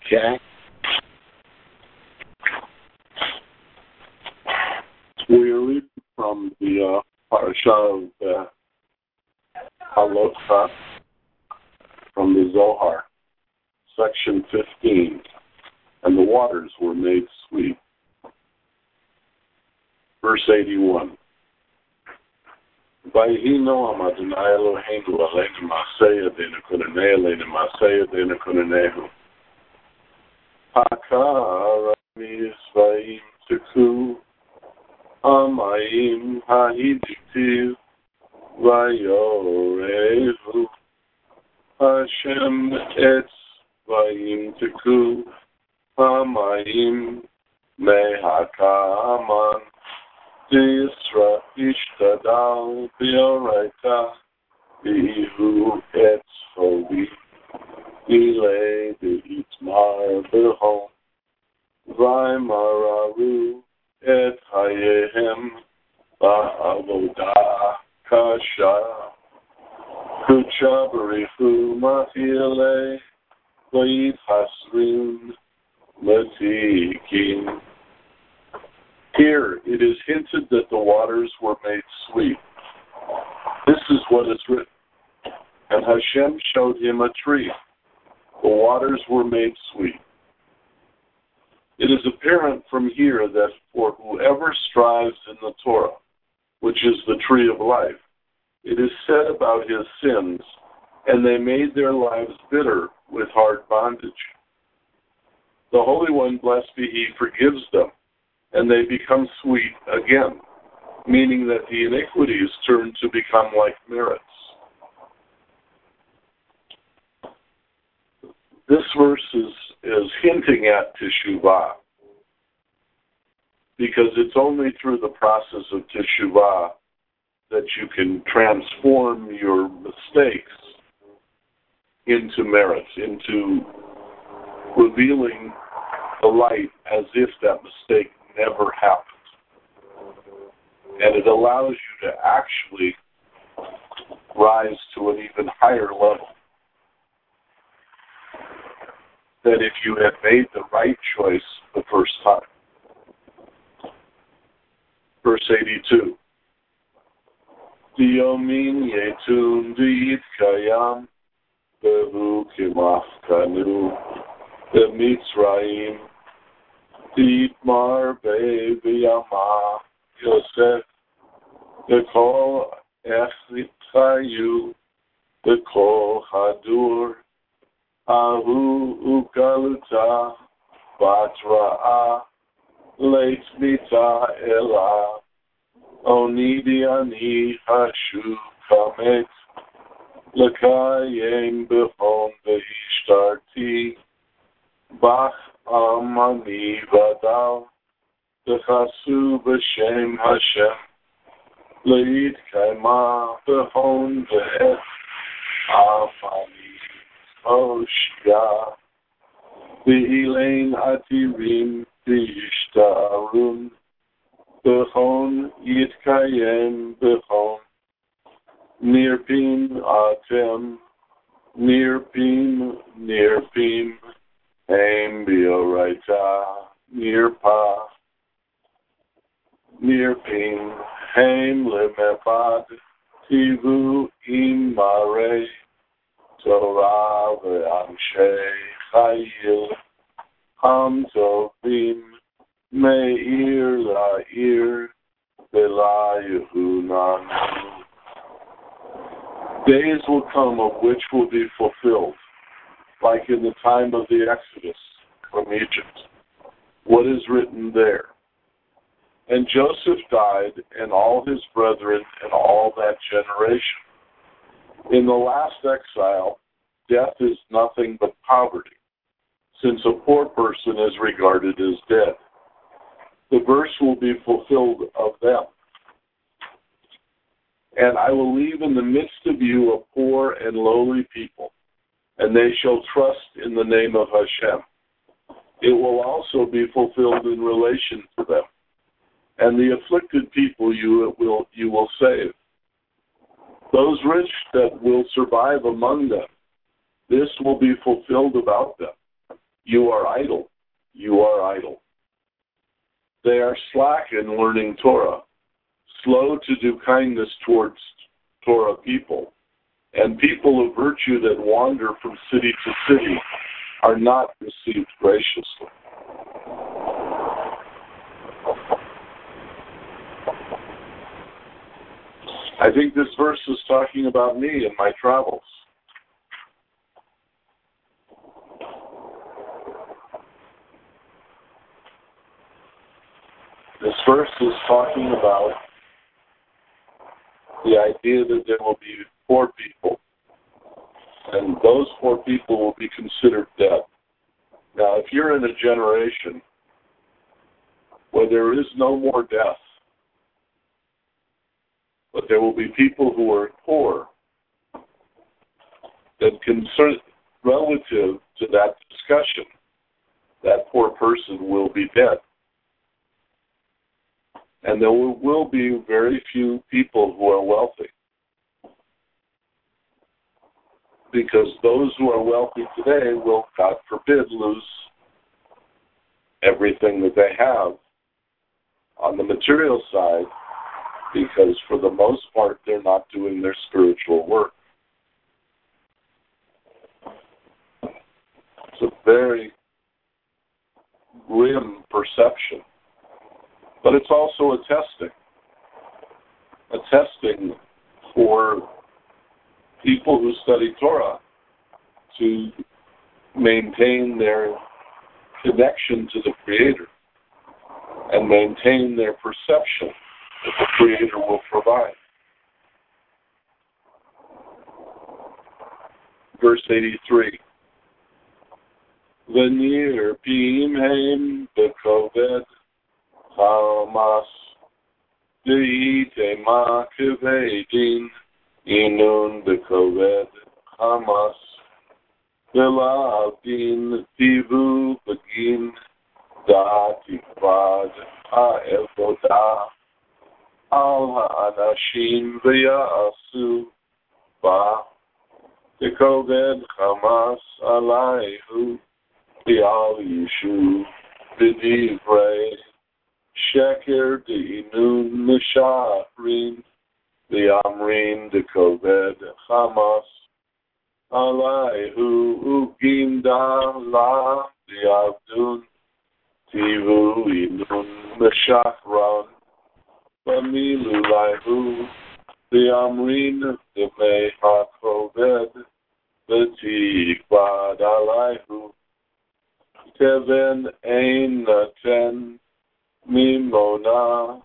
Okay. We are reading from the parasha of Halotcha from the Zohar, section 15, and the waters were made sweet. Verse 81. Vayhi Noam Adonai Eloheinu aleinu ma'aseh yadeinu kunanei aleinu ma'aseh yadeinu kunanehu. Hakara mi'zvayim tiku Amayim ha'hiditiv vayorehu Hashem etz vayim tiku Amayim mehakaman Yisra ishtadal b'yoraita Bihu etz hovi Ile b'itmar b'hom Vaymararu et hayehem ba'avodah kasha kucha b'richu ma'ile v'yithasrin letikin. Here it is hinted that the waters were made sweet. This is what is written. And Hashem showed him a tree. The waters were made sweet. It is apparent from here that for whoever strives in the Torah, which is the tree of life, it is said about his sins, and they made their lives bitter with hard bondage. The Holy One, blessed be He, forgives them, and they become sweet again, meaning that the iniquities turn to become like merits. This verse is hinting at Teshuvah, because it's only through the process of Teshuvah that you can transform your mistakes into merits, into revealing the light as if that mistake never happened. And it allows you to actually rise to an even higher level. That if you had made the right choice the first time. Verse 82. Diyomin yetun diyitkayam behu kimafkanu b'mitzrayim diitmar be'v'yama Yosef b'kol echitchayu b'kol hadur Ahu ugaluta batra leit mita ela onidi ani hashu kamet lekayem bechon behishtarti bach amani vadal dechasu b'shem Hashem leit kaima bechon ve'et amani Oshya V'ilein atirim v'yishtarun B'chon yitkayem b'chon Nirpim atem Nirpim Heim b'yoraita Nirpa Nirpim Heim lemepad Tivu imare Torah ve'amshei chayil Ham tovim me'ir la'ir ve'la yehunanu. Days will come of which will be fulfilled, like in the time of the Exodus from Egypt. What is written there? And Joseph died, and all his brethren, and all that generation. In the last exile, death is nothing but poverty, since a poor person is regarded as dead. The verse will be fulfilled of them. And I will leave in the midst of you a poor and lowly people, and they shall trust in the name of Hashem. It will also be fulfilled in relation to them. And the afflicted people you will save. Those rich that will survive among them, this will be fulfilled about them. You are idle. You are idle. They are slack in learning Torah, slow to do kindness towards Torah people, and people of virtue that wander from city to city are not received graciously. I think this verse is talking about me and my travels. This verse is talking about the idea that there will be poor people, and those poor people will be considered dead. Now, if you're in a generation where there is no more death, but there will be people who are poor, then relative to that discussion, that poor person will be dead. And there will be very few people who are wealthy. Because those who are wealthy today will, God forbid, lose everything that they have on the material side, because for the most part, they're not doing their spiritual work. It's a very grim perception. But it's also a testing for people who study Torah to maintain their connection to the Creator and maintain their perception that the Creator will provide. Verse 83. V'nir pimheim b'koved Hamas Deitema Kevedin Inun Bekoved Hamas Velavdin Tivu Begin Datikvad Ha'evodah Al Ha'anashim V'ya'asu Ba Bekoved Hamas Alayhu V'al Yishu B'divrei Sheker de'inun mishahrin de'amrin de'koved Hamas alayhu ugimda la de'avdun tivu inun mishahran b'milu layhu de'amrin de'mei ha'koved de'tikvad alayhu teven ein naten Mimona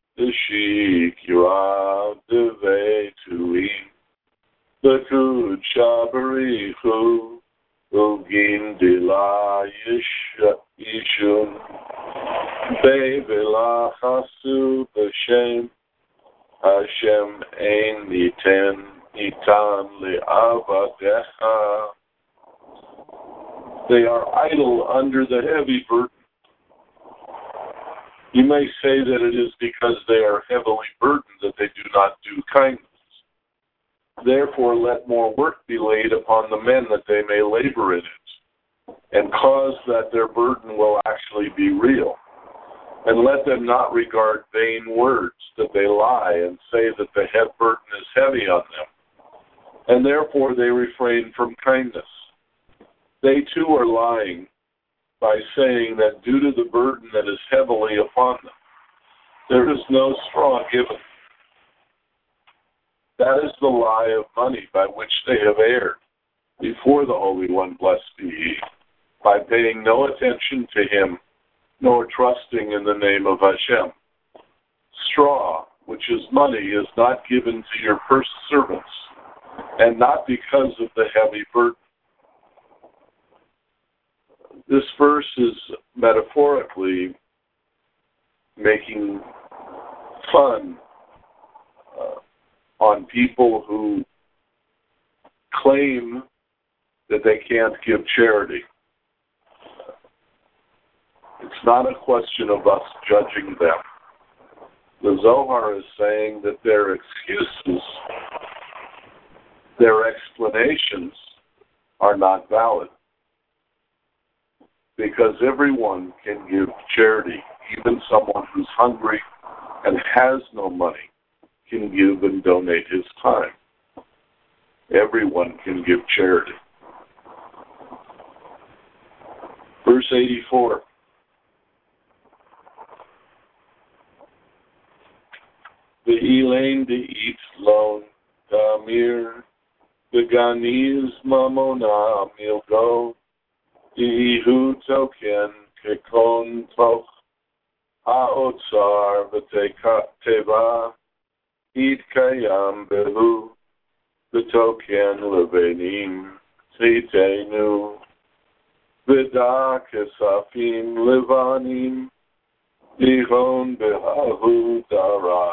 Shikra Devetuin Bekud Shabarihu Ugin Dila Yishun Bevela Hasu Bashem Hashem Ein Niten Nitan Le'avadecha. They are idle under the heavy burden. You may say that it is because they are heavily burdened that they do not do kindness. Therefore, let more work be laid upon the men that they may labor in it, and cause that their burden will actually be real. And let them not regard vain words, that they lie and say that the head burden is heavy on them, and therefore they refrain from kindness. They too are lying by saying that due to the burden that is heavily upon them, there is no straw given. That is the lie of money by which they have erred before the Holy One, blessed be He, by paying no attention to Him, nor trusting in the name of Hashem. Straw, which is money, is not given to your first servants, and not because of the heavy burden. This verse is metaphorically making fun on people who claim that they can't give charity. It's not a question of us judging them. The Zohar is saying that their excuses, their explanations are not valid. because everyone can give charity. Even someone who's hungry and has no money can give and donate his time. Everyone can give charity. Verse 84. The Elaine de eat lone damir, the Ganiz mamona milgo, the Ihu token kekon toch, haotzar v'teva, eat kayam behu, the token levenim titenu, v'da kesafim levanim, ihon behahu dara.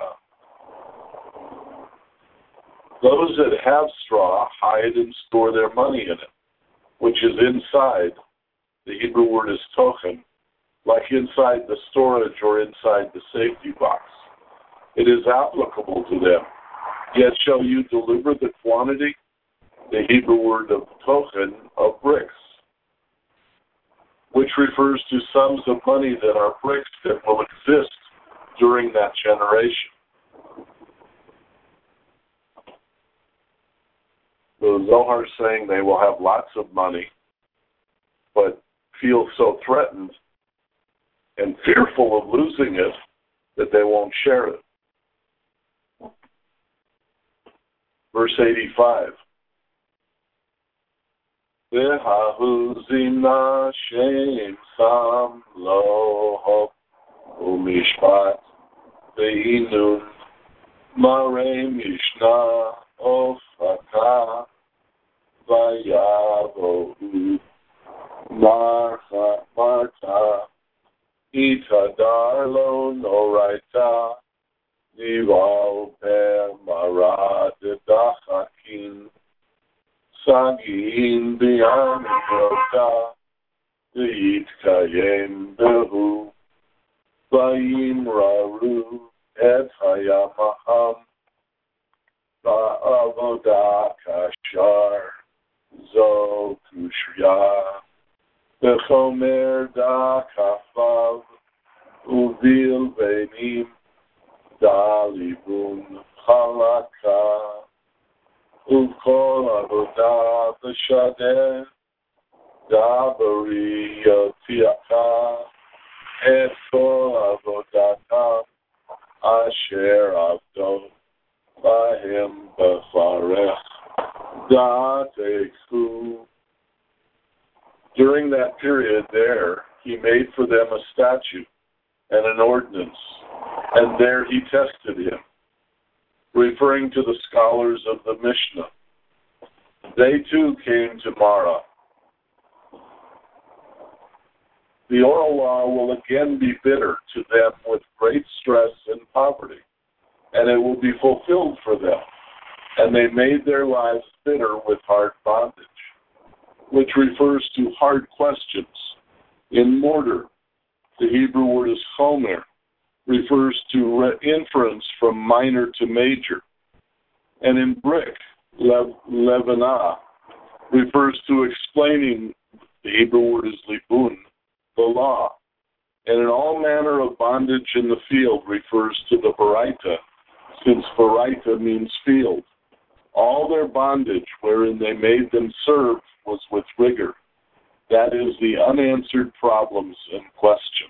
Those that have straw hide and store their money in it, which is inside. The Hebrew word is tochen, like inside the storage or inside the safety box. It is applicable to them. Yet shall you deliver the quantity, the Hebrew word of tochen, of bricks, which refers to sums of money that are bricks that will exist during that generation. The Zohar is saying they will have lots of money, but feel so threatened and fearful of losing it that they won't share it. Verse 85. Ve'hahu zimna shem sam lo u'mishpat ve'inun marei mishna ofaka vayavohu marta itadar lo noraita nival per maradachakin sagin bi'amigrota v'itkayem behu vayimraru et hayamaham Ba'avoda kashar zo kushya Bechomer da kafav uvil venim da libun halaka uvkol avoda v'shadeh da bariyotiyaka et kol avodatam asher avdot Bahim Bafarech Dateku. During that period there, he made for them a statute and an ordinance, and there he tested him, referring to the scholars of the Mishnah. They too came to Mara. The oral law will again be bitter to them with great stress and poverty, and it will be fulfilled for them. And they made their lives bitter with hard bondage, which refers to hard questions. In mortar, the Hebrew word is chomer, refers to inference from minor to major. And in brick, levanah, refers to explaining, the Hebrew word is libun, the law. And in all manner of bondage in the field refers to the baraita, since baraita means field. All their bondage wherein they made them serve was with rigor. That is the unanswered problems and questions.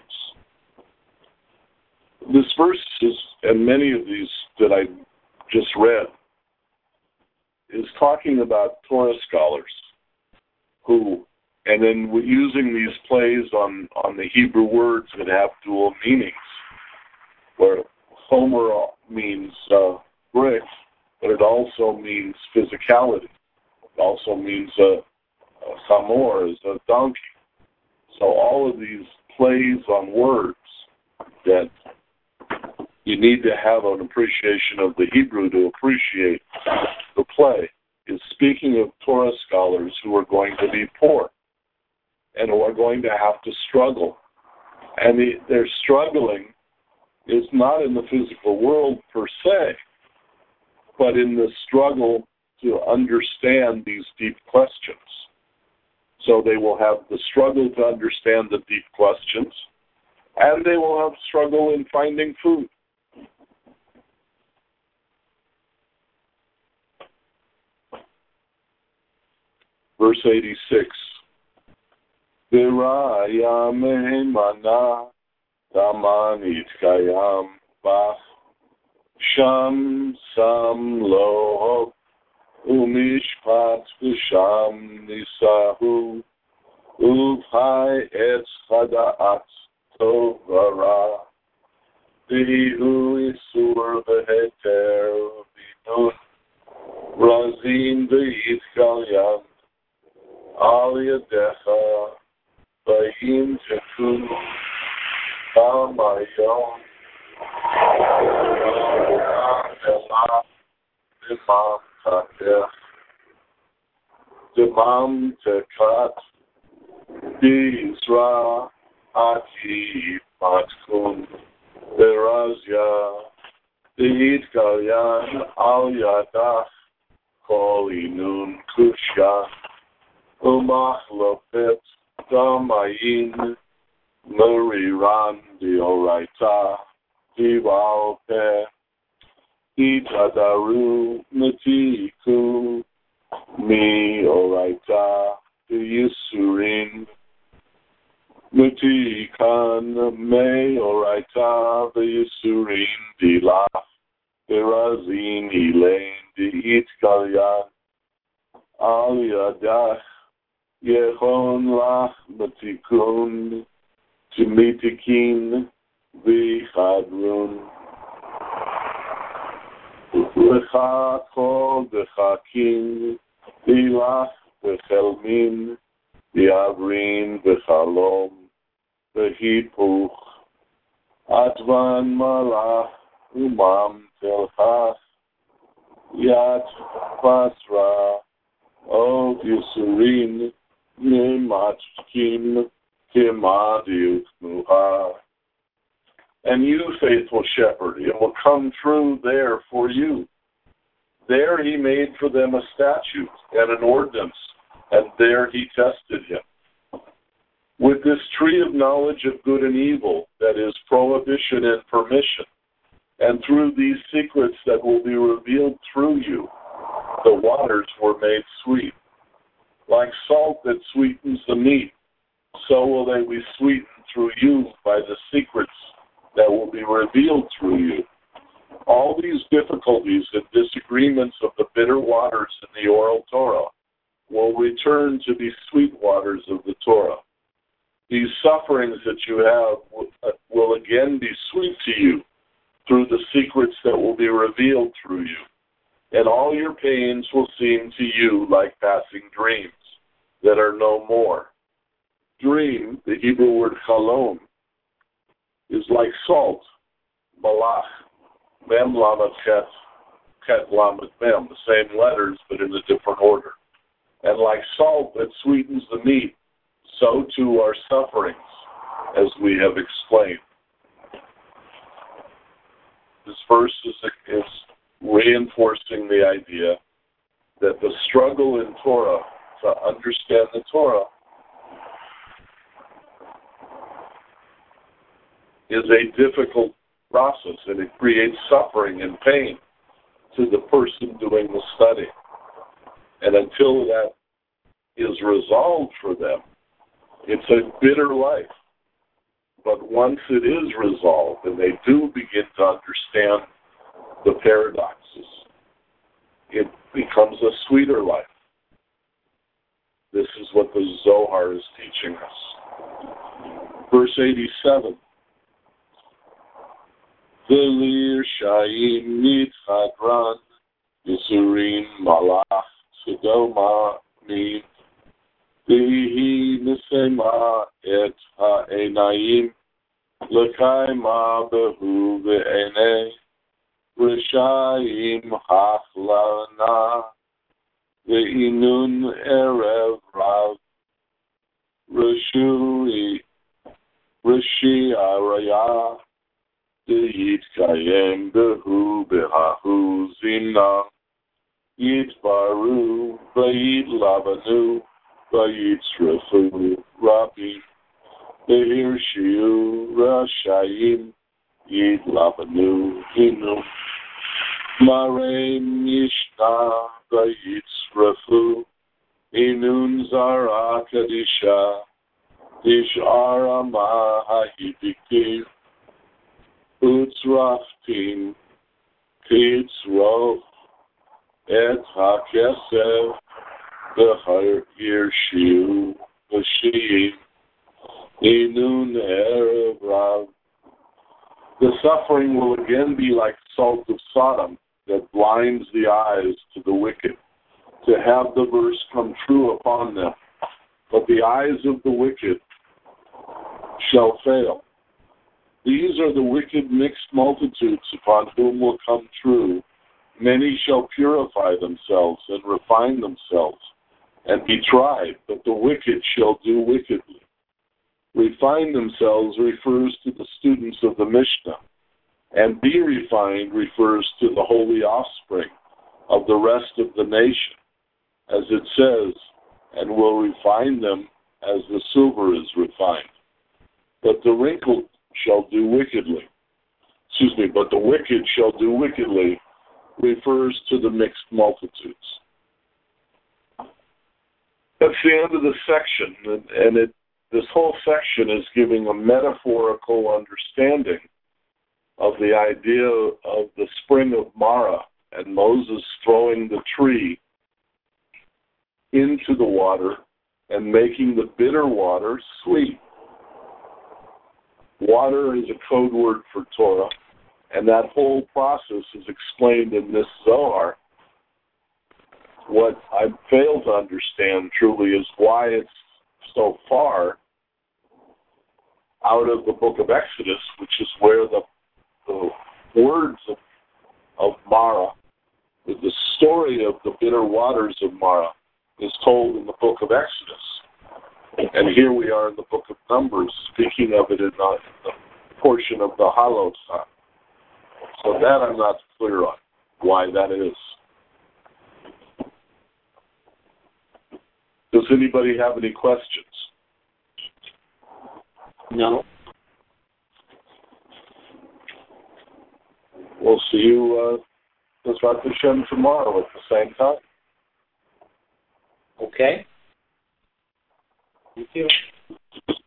This verse is, and many of these that I just read, is talking about Torah scholars who, and then using these plays on the Hebrew words that have dual meanings, where Homer means brick, but it also means physicality. It also means chamor is a donkey. So all of these plays on words that you need to have an appreciation of the Hebrew to appreciate the play is speaking of Torah scholars who are going to be poor and who are going to have to struggle. And their struggling is not in the physical world per se, but in the struggle to understand these deep questions. So they will have the struggle to understand the deep questions, and they will have struggle in finding food. Verse 86. Viraya mehemana tamanit kayam bach sham sam lo umishpat v'sham nisahu uvhai etz chadaat tovara vihu isur v'heter vinun razin v'yitkalyan al yadecha v'yim tekun Tamayom Dimam Takech Dimam Tekat Bizra Aki Matkun Berazya Dihit Kalyan Al Yadach Kol Inun Kusha Umach Lopet Damayin Muriran Dioraita Divalpe Itadaru Matiku Mi Oraita Yisurin Matikan Me Oraita Yisurin Dila Berazin Elaine Diit Kalyan Al Yadach Yechon Lach Matikun Timitikin v'chadrun Lecha kol dechakin Ilach v'chelmin V'avrin v'chalom V'hipuch Atvan malach Umam telchach Yat pasra Od Yisurin Nematkin And you, faithful shepherd, it will come true there for you. There he made for them a statute and an ordinance, and there he tested him. With this tree of knowledge of good and evil, that is prohibition and permission, and through these secrets that will be revealed through you, the waters were made sweet. Like salt that sweetens the meat, so will they be sweetened through you by the secrets that will be revealed through you. All these difficulties and disagreements of the bitter waters in the oral Torah will return to be sweet waters of the Torah. These sufferings that you have will again be sweet to you through the secrets that will be revealed through you. And all your pains will seem to you like passing dreams that are no more. Dream, the Hebrew word chalom, is like salt, malach, mem lamed chet lamed mem, the same letters but in a different order. And like salt that sweetens the meat, so too are sufferings, as we have explained. This verse is reinforcing the idea that the struggle in Torah to understand the Torah is a difficult process, and it creates suffering and pain to the person doing the study. And until that is resolved for them, it's a bitter life. But once it is resolved and they do begin to understand the paradoxes, it becomes a sweeter life. This is what the Zohar is teaching us. Verse 87. Velir Shaim Nitchadran Yisurin Malach Sodoma Min Vihi Nisema Et Ha'enayim L'Kaima Behu Ve'enei Rishayim Hachlana Ve'inun Erev Rav Rishi Araya Yitkayem Behu Behahu Zimna Yitbaru Vayit Lavanu Vayitzrafu Rabbi Behirshiu Rashayim Yidlavanu Hinu Mare Mishna Vayitzrafu Inun Zara Kadisha Dishara Mahayidikir Utzraftin Kitzro Et HaKesev Behar Yirshiu Bashim Inun Erev Rav. The suffering will again be like salt of Sodom that blinds the eyes to the wicked, to have the verse come true upon them. But the eyes of the wicked shall fail. These are the wicked mixed multitudes upon whom will come true. Many shall purify themselves and refine themselves and be tried, but the wicked shall do wickedly. Refine themselves refers to the students of the Mishnah, and be refined refers to the holy offspring of the rest of the nation, as it says, and will refine them as the silver is refined. But the wrinkled shall do wickedly. But the wicked shall do wickedly refers to the mixed multitudes. That's the end of the section, and this whole section is giving a metaphorical understanding of the idea of the spring of Marah and Moses throwing the tree into the water and making the bitter water sweet. Water is a code word for Torah, and that whole process is explained in this Zohar. What I fail to understand truly is why it's so far out of the book of Exodus, which is where the words of Marah, the story of the bitter waters of Marah, is told in the book of Exodus. And here we are in the book of Numbers, speaking of it in the portion of the Halot. So that I'm not clear on why that is. Does anybody have any questions? No. We'll see you, Bezrat Hashem, tomorrow at the same time. Okay. Thank you.